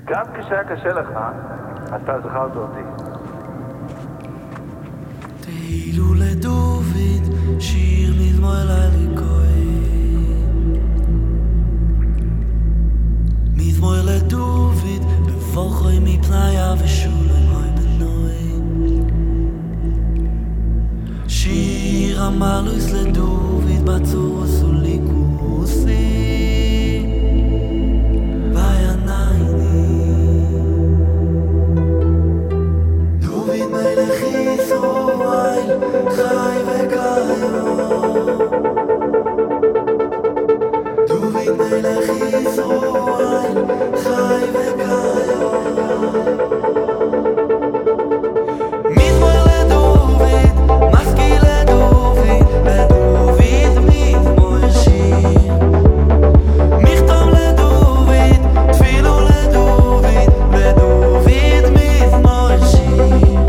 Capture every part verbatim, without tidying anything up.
גם כשהיה קשה לך, אתה זכרת אותי. תהילו לדוד, שיר מזמור לילה כהן. מזמור לדוד, בבוכוי מפניה ושולם הוי בנוי. שיר המלוס לדוד, בצור סוליקוסי. חי וקיים דוד מלך ישראל חי וקיים מזמור לדוד משכיל לדוד לדוד מזמור שיר מכתוב לדוד תפילו לדוד לדוד מזמור שיר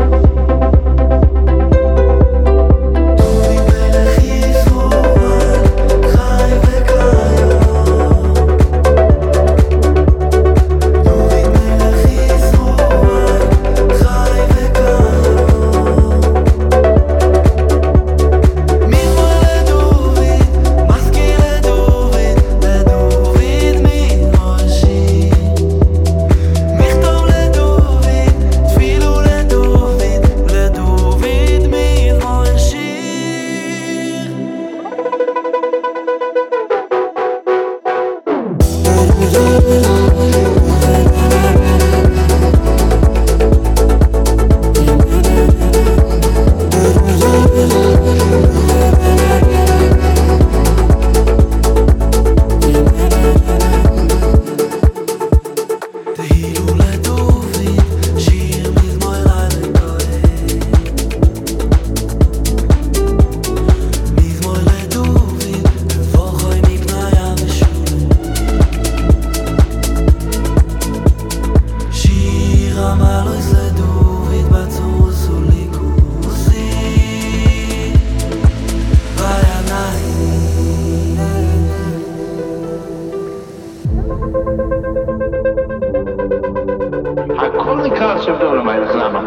הכל נקרא על שם דוד המלך, למה?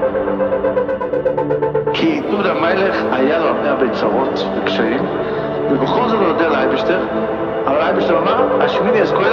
כי דוד המלך היה לו הרבה הרבה צרות וקשיים, ובכל זאת הוא נודה לאייבשטר, אבל האייבשטר אמר, השמיני אז כהן